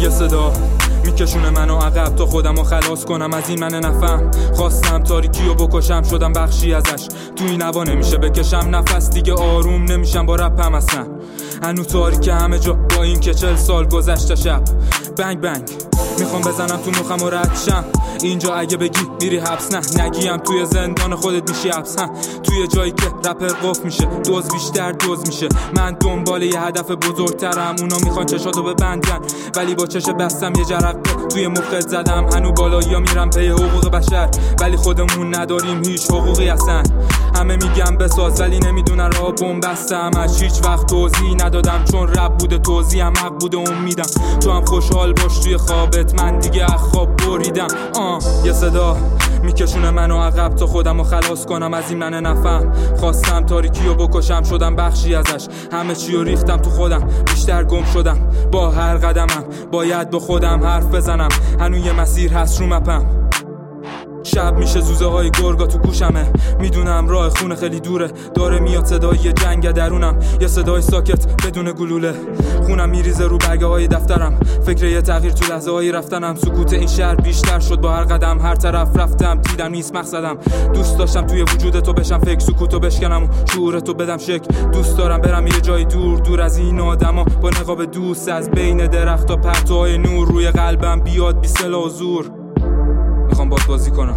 یه صدا میکشونه منو عقب تا خودمو خلاص کنم از این من نفهم. خواستم تاریکیو بکشم شدم بخشی ازش. تو این هوا نمیشه بکشم نفس دیگه آروم نمیشم با رپم اصلا. هنو تاریکه همه جا با این که 40 سال گذشته شب. بنگ بنگ میخوام بزنم تو مخم و رد شم. اینجا اگه بگی میری حبس نه نگیم توی زندان خودت میشی حبس. توی جایی که رپر قف میشه دوز بیشتر دوز میشه. من دنبال یه هدف بزرگترم. اونا میخوان چشاتو ببندن ولی با چش بستم یه جرقه توی مخت زدم. هنو بالایی ها میرم پی حقوق بشر ولی خودمون نداریم هیچ حقوقی اصلا. همه میگم بساز ولی نمیدونن راه بومبستم. از هیچ وقت توضیح ندادم چون رپ بوده توضیح هم حق بوده امیدم. تو هم خوشحال باش توی خوابت من دیگه از خواب بریدم. یه صدا میکشونه منو عقب تا خودمو خلاص کنم از این من نفهم. خواستم تاریکیو بکشم شدم بخشی ازش. همه چیو ریختم تو خودم بیشتر گم شدم. با هر قدمم باید با خودم حرف بزنم. هنو یه مسیر هست رو مپم. شب میشه زوزه های گرگا تو گوشمه. میدونم راه خونه خیلی دوره. داره میاد صدای جنگ درونم. یه صدای ساکت بدون گلوله. خونم میریزه رو برگه های دفترم. فکر یه تغییر تو لحظه هایی رفتنم. سکوت این شهر بیشتر شد با هر قدم. هر طرف رفتم دیدم نیست مقصدم. دوست داشتم توی وجود تو بشم فکر سکوتو بشکنم و شعور تو بدم شک. دوست دارم برم یه جای دور دور از این آدما با نقاب دوست از بین درخت و پرتوهای نور. روی قلبم بیاد بی سلاح و زور. میخوام باید بازی کنم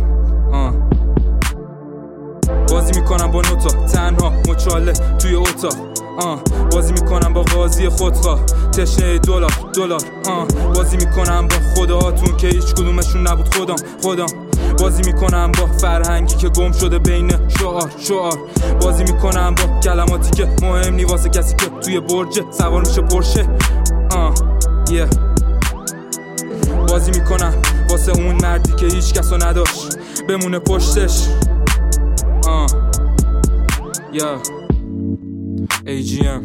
بازی میکنم با نوتا تنها مچاله توی اتاق. بازی میکنم با قاضی خودخواه تشنه دلار. بازی میکنم با خداهاتون که هیچ کدومشون نبود خودم. بازی میکنم با فرهنگی که گم شده بین شعار. بازی میکنم با کلماتی که مهم نی واسه کسی که توی برج سوار میشه پرشه. بازی میکنم واسه اون مردی که هیچ کسو نداشت بمونه پشتش. AGM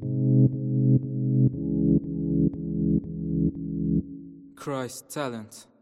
Christ Talent.